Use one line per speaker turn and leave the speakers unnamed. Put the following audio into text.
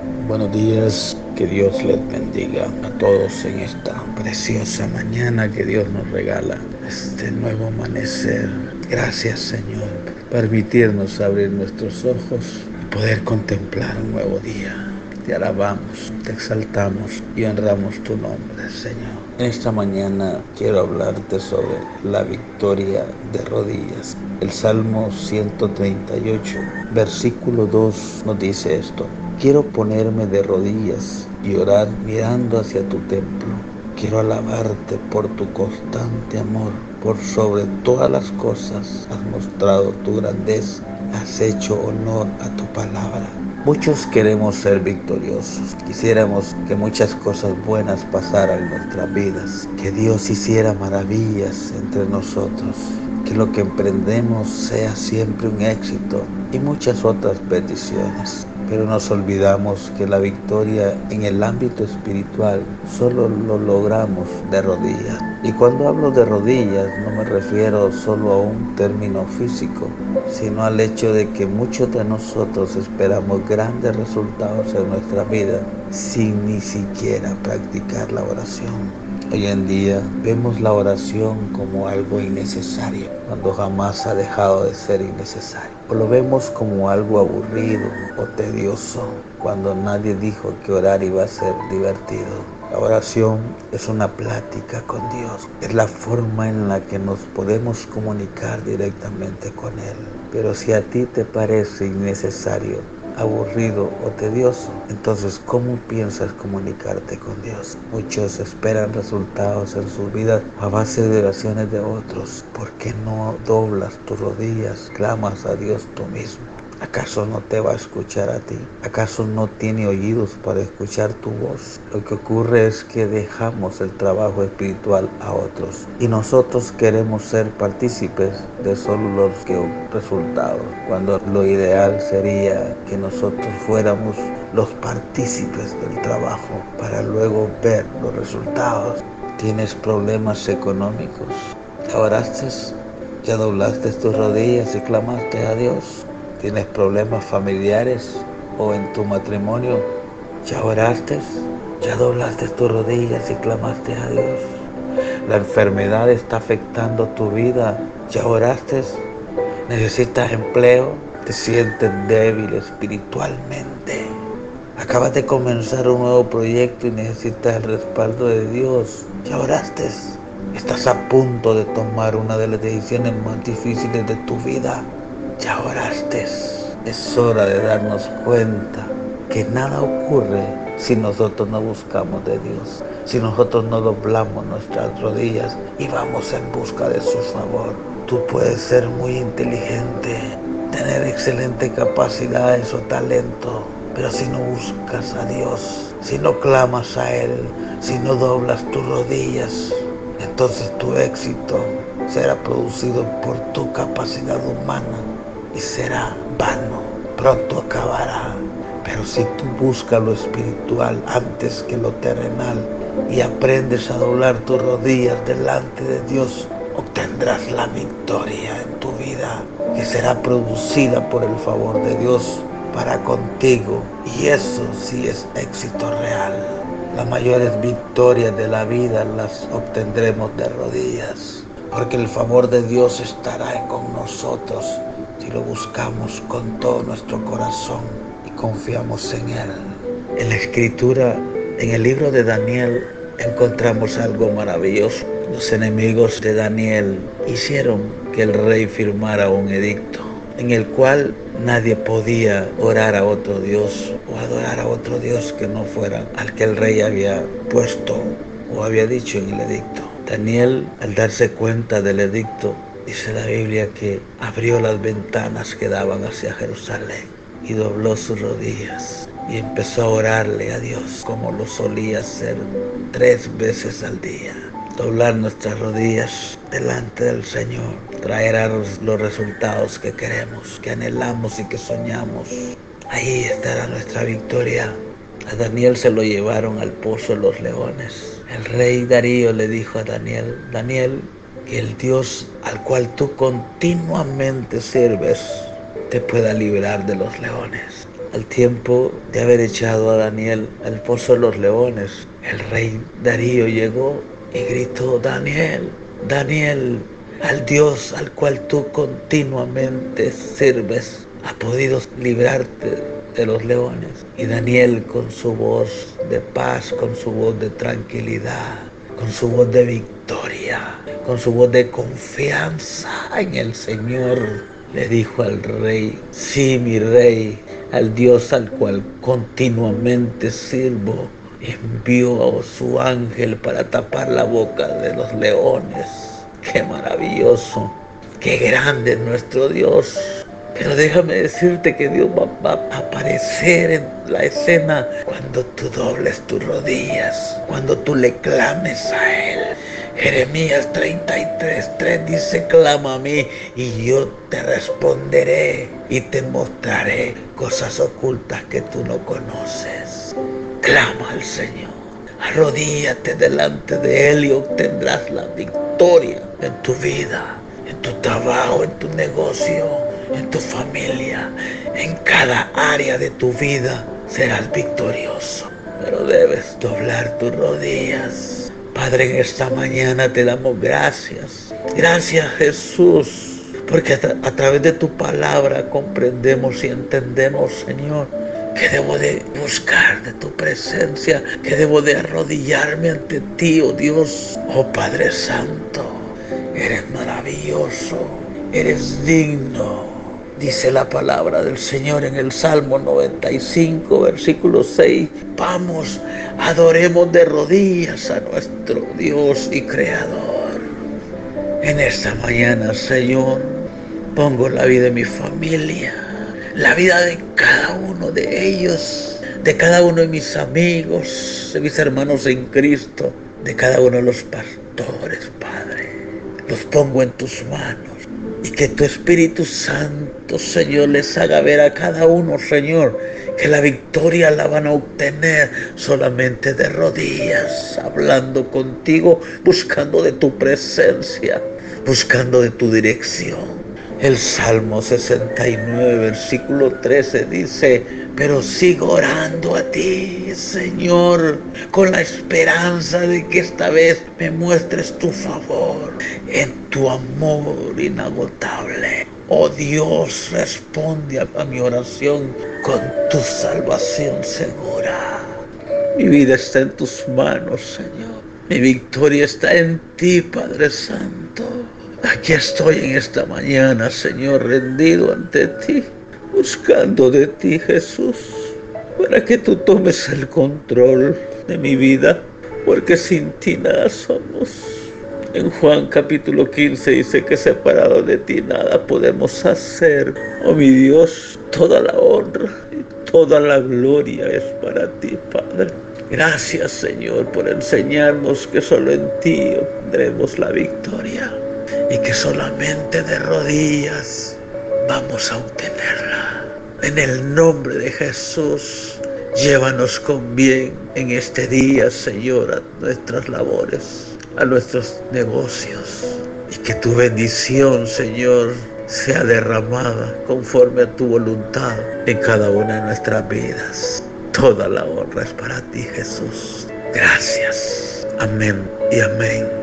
Buenos días, que Dios les bendiga a todos en esta preciosa mañana que Dios nos regala, este nuevo amanecer. Gracias, Señor, por permitirnos abrir nuestros ojos y poder contemplar un nuevo día. Te alabamos, te exaltamos y honramos tu nombre, Señor. En esta mañana quiero hablarte sobre la victoria de rodillas. El Salmo 138, versículo 2 nos dice esto: quiero ponerme de rodillas y orar mirando hacia tu templo. Quiero alabarte por tu constante amor. Por sobre todas las cosas has mostrado tu grandeza. Has hecho honor a tu palabra. Muchos queremos ser victoriosos. Quisiéramos que muchas cosas buenas pasaran en nuestras vidas. Que Dios hiciera maravillas entre nosotros. Que lo que emprendemos sea siempre un éxito y muchas otras peticiones. Pero nos olvidamos que la victoria en el ámbito espiritual solo lo logramos de rodillas. Y cuando hablo de rodillas no me refiero solo a un término físico, sino al hecho de que muchos de nosotros esperamos grandes resultados en nuestra vida sin ni siquiera practicar la oración. Hoy en día vemos la oración como algo innecesario, cuando jamás ha dejado de ser innecesario. O lo vemos como algo aburrido o tedioso, cuando nadie dijo que orar iba a ser divertido. La oración es una plática con Dios, es la forma en la que nos podemos comunicar directamente con Él. Pero si a ti te parece innecesario, aburrido o tedioso, entonces ¿cómo piensas comunicarte con Dios? Muchos esperan resultados en sus vidas a base de oraciones de otros. ¿Por qué no doblas tus rodillas, clamas a Dios tú mismo? ¿Acaso no te va a escuchar a ti? ¿Acaso no tiene oídos para escuchar tu voz? Lo que ocurre es que dejamos el trabajo espiritual a otros y nosotros queremos ser partícipes de solo los resultados, cuando lo ideal sería que nosotros fuéramos los partícipes del trabajo para luego ver los resultados. ¿Tienes problemas económicos? ¿Ya oraste? ¿Ya doblaste tus rodillas y clamaste a Dios? ¿Tienes problemas familiares o en tu matrimonio? ¿Ya oraste? ¿Ya doblaste tus rodillas y clamaste a Dios? La enfermedad está afectando tu vida. ¿Ya oraste? ¿Necesitas empleo? ¿Te sientes débil espiritualmente? Acabas de comenzar un nuevo proyecto y necesitas el respaldo de Dios. ¿Ya oraste? Estás a punto de tomar una de las decisiones más difíciles de tu vida. ¿Ya oraste? Es hora de darnos cuenta que nada ocurre si nosotros no buscamos de Dios, si nosotros no doblamos nuestras rodillas y vamos en busca de su favor. Tú puedes ser muy inteligente, tener excelentes capacidades o talento, pero si no buscas a Dios, si no clamas a Él, si no doblas tus rodillas, entonces tu éxito será producido por tu capacidad humana y será vano, pronto acabará. Pero si tú buscas lo espiritual antes que lo terrenal y aprendes a doblar tus rodillas delante de Dios, obtendrás la victoria en tu vida, que será producida por el favor de Dios para contigo, y eso sí es éxito real. Las mayores victorias de la vida las obtendremos de rodillas, porque el favor de Dios estará con nosotros si lo buscamos con todo nuestro corazón y confiamos en Él. En la Escritura, en el libro de Daniel, encontramos algo maravilloso. Los enemigos de Daniel hicieron que el rey firmara un edicto en el cual nadie podía orar a otro Dios o adorar a otro Dios que no fuera al que el rey había puesto o había dicho en el edicto. Daniel, al darse cuenta del edicto, dice la Biblia que abrió las ventanas que daban hacia Jerusalén y dobló sus rodillas y empezó a orarle a Dios como lo solía hacer 3 veces al día. Doblar nuestras rodillas delante del Señor traerá los resultados que queremos, que anhelamos y que soñamos. Ahí estará nuestra victoria. A Daniel se lo llevaron al pozo de los leones. El rey Darío le dijo a Daniel: Daniel, que el Dios al cual tú continuamente sirves te pueda liberar de los leones. Al tiempo de haber echado a Daniel al pozo de los leones, el rey Darío llegó y gritó: Daniel, Daniel, al Dios al cual tú continuamente sirves ha podido librarte de los leones. Y Daniel, con su voz de paz, con su voz de tranquilidad, con su voz de victoria, con su voz de confianza en el Señor, le dijo al rey: sí, mi rey, al Dios al cual continuamente sirvo envió a su ángel para tapar la boca de los leones. ¡Qué maravilloso! ¡Qué grande es nuestro Dios! Pero déjame decirte que Dios va a aparecer en la escena cuando tú dobles tus rodillas, cuando tú le clames a Él. Jeremías 33:3 dice: clama a mí y yo te responderé y te mostraré cosas ocultas que tú no conoces. Clama al Señor, arrodíllate delante de Él y obtendrás la victoria en tu vida, en tu trabajo, en tu negocio, en tu familia, en cada área de tu vida serás victorioso. Pero debes doblar tus rodillas. Padre, en esta mañana te damos gracias. Gracias, Jesús, porque a través de tu palabra comprendemos y entendemos, Señor, que debo de buscar de tu presencia, que debo de arrodillarme ante ti, oh Dios. Oh Padre Santo, eres maravilloso, eres digno. Dice la palabra del Señor en el Salmo 95, versículo 6. Vamos, adoremos de rodillas a nuestro Dios y Creador. En esta mañana, Señor, pongo la vida de mi familia, la vida de cada uno de ellos, de cada uno de mis amigos, de mis hermanos en Cristo, de cada uno de los pastores, Padre. Los pongo en tus manos. Y que tu Espíritu Santo, Señor, les haga ver a cada uno, Señor, que la victoria la van a obtener solamente de rodillas, hablando contigo, buscando de tu presencia, buscando de tu dirección. El Salmo 69, versículo 13 dice: pero sigo orando a ti, Señor, con la esperanza de que esta vez me muestres tu favor en tu amor inagotable. Oh Dios, responde a mi oración con tu salvación segura. Mi vida está en tus manos, Señor. Mi victoria está en ti, Padre Santo. Aquí estoy en esta mañana, Señor, rendido ante ti, buscando de ti, Jesús, para que tú tomes el control de mi vida, porque sin ti nada somos. En Juan capítulo 15 dice que separados de ti nada podemos hacer. Oh mi Dios, toda la honra y toda la gloria es para ti, Padre. Gracias, Señor, por enseñarnos que solo en ti obtendremos la victoria y que solamente de rodillas vamos a obtenerla. En el nombre de Jesús, llévanos con bien en este día, Señor, a nuestras labores, a nuestros negocios, y que tu bendición, Señor, sea derramada conforme a tu voluntad en cada una de nuestras vidas. Toda la honra es para ti, Jesús. Gracias. Amén y amén.